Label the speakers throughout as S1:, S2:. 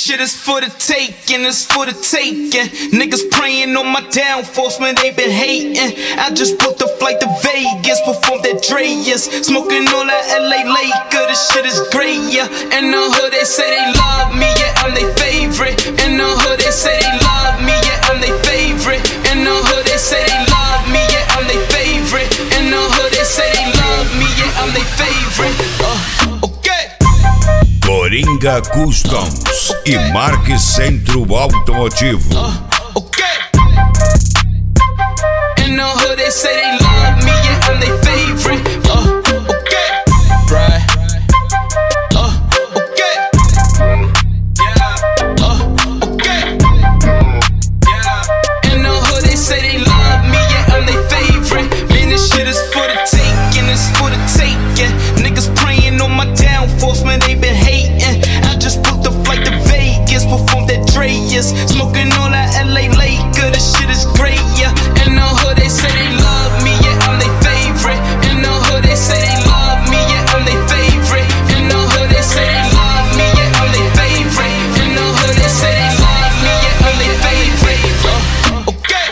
S1: shit is for the taking, it's for the taking. Niggas praying on my downfalls, man, they been hating. I just booked a flight to Vegas, performed at Dreas. Smoking all that LA Laker, this shit is great, yeah. In the hood, they say they love me, yeah, I'm their favorite. In the hood, they say they love me, yeah, I'm their favorite. In the hood, they say they love me, yeah, I'm their favorite. In the hood, they say they love me, yeah, I'm their favorite. Okay.
S2: Coringa Customs e Marque Centro Automotivo.
S1: Okay. In the hood, they say they love me, yeah, I'm their favorite. Okay. Right. Okay. Yeah. Okay. Yeah. In the hood, they say they love me, yeah, I'm their favorite. Man, this shit is for the taking, it's for the taking. Niggas praying on my downfalls, man, they been hating. I just booked a flight to Vegas, performed at Dreas. Smoking all that LA Laker, this shit is great, yeah. In the hood, they say they love me, yeah, I'm their favorite. In the hood, they say they love me, yeah, I'm their favorite. In the hood, they say they love me, yeah, I'm their favorite. In the hood, they say they love me, yeah, I'm their favorite. Okay.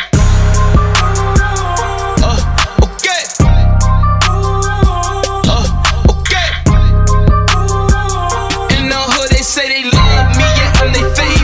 S1: Okay. Okay. In the hood, they say they love me, yeah, I'm their favorite.